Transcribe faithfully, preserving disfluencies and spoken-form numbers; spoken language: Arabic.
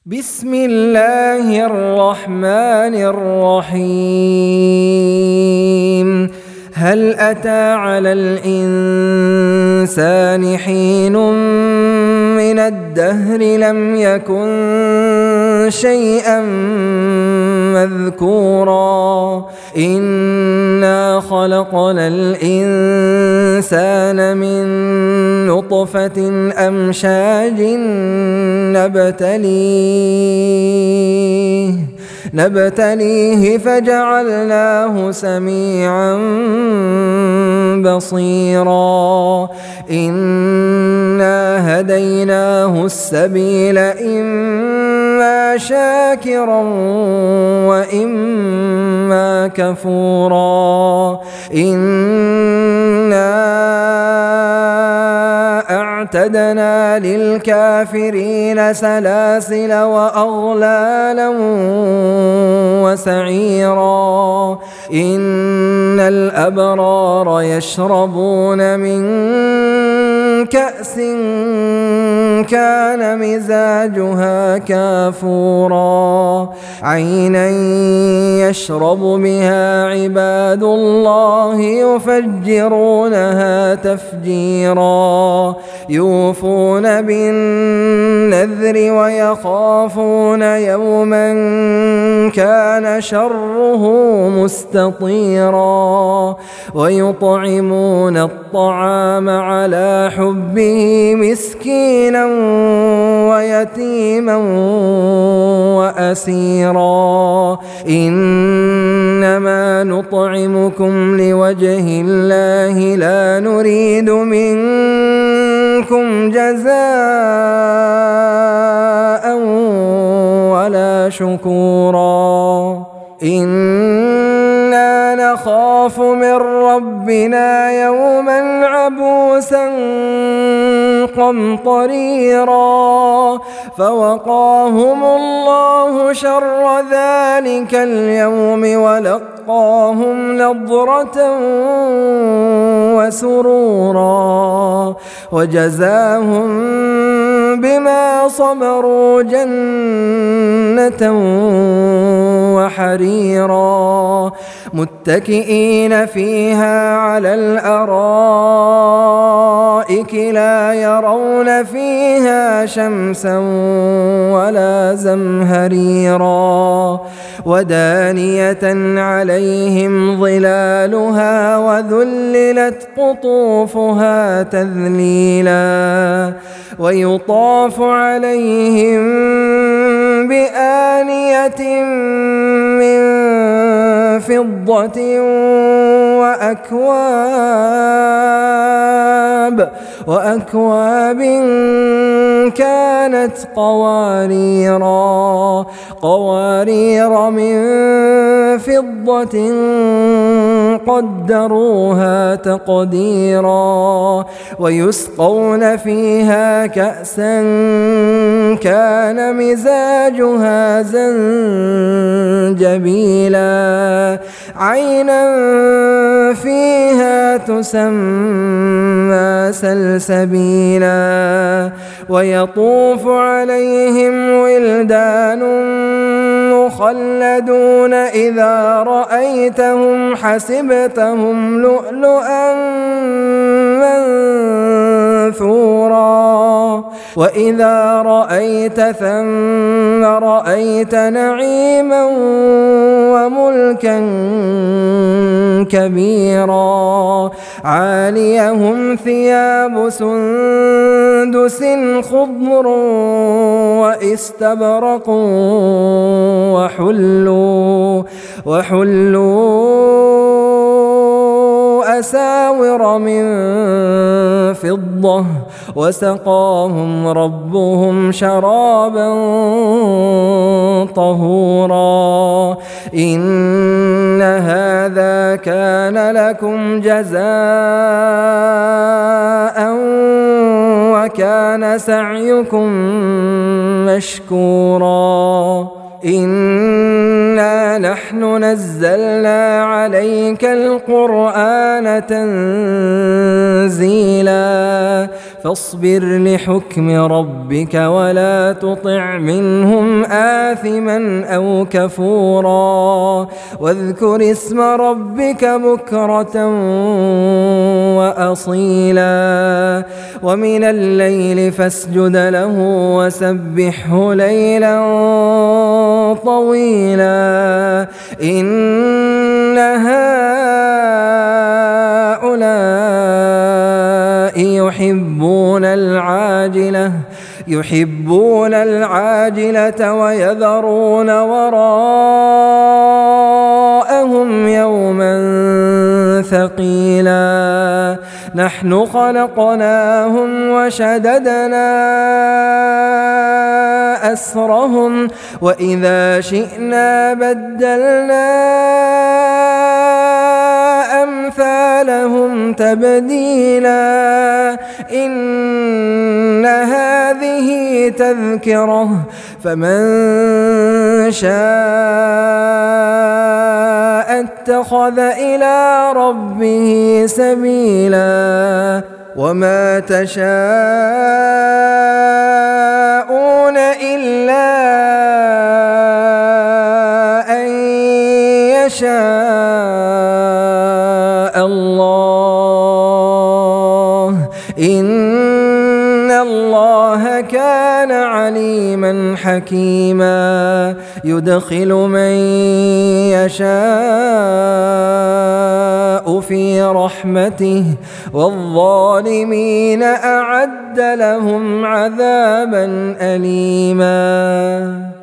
بسم الله الرحمن الرحيم. هل أتى على الإنسان حين من الدهر لم يكن شيئا مذكورا إنا خلقنا الإنسان من نطفة أمشاج نبتليه نبتليه فجعلناه سميعا بصيرا إنا هديناه السبيل إما شاكرا وإما كفورا إنا أعتدنا للكافرين سلاسل وأغلالا وسعيرا إن الأبرار يشربون من كأس كان مزاجها كافورا عينا يشرب بها عباد الله يفجرونها تفجيرا يوفون بالنذر ويخافون يوما كان شره مستطيرا ويطعمون الطعام على حبه مسكينا ويتيما وأسيرا إنما نطعمكم لوجه الله لا نريد منكم جزاء ولا شكورا إنا نخاف من ربنا يوما عبوسا قمطريرا فوقاهم الله شر ذلك اليوم ولقاهم نضرة وسرورا وجزاهم بما صبروا جنة وحريرا متكئين فيها على الأرائك لا يرون فيها شمسا ولا زمهريرا ودانية عليهم ظلالها وذللت قطوفها تذليلا ويطاف عليهم بآنية من فضة وأكواب وأكواب كانت قواريرا قوارير من فضة قدروها تقديرا ويسقون فيها كأسا كان مزاجها زنجبيلا عينا فيها تسمى سلسبيلا ويطوف عليهم ولدان مخلدون إذا رأيتهم حسبتهم لؤلؤا منثورا وإذا رأيت ثم رأيت نعيما وملكا كبيرا عاليهم ثياب سندس خضر واستبرق وحلوا وحلوا أساور من فضة وسقاهم ربهم شرابا طهورا إن هذا كان لكم جزاء وكان سعيكم مشكورا إنا نحن نزلنا عليك القرآن تنزيلا فاصبر لحكم ربك ولا تطع منهم آثما أو كفورا واذكر اسم ربك بكرة وأصيلا ومن الليل فاسجد له وسبحه ليلا طويلا إن هؤلاء يحبون العاجلة يحبون العاجلة ويذرون وراءهم يوما ثقيلا نحن خلقناهم وشددنا أسرهم وإذا شئنا بدلنا أمثالهم تبديلا إن هذه تذكرة فمن شاء اتخذ إلى ربه سبيلا وما تشاءون إلا أن يشاء الله إن الله كان عليما حكيما يدخل من يشاء في رحمته والظالمين أعد لهم عذابا أليما.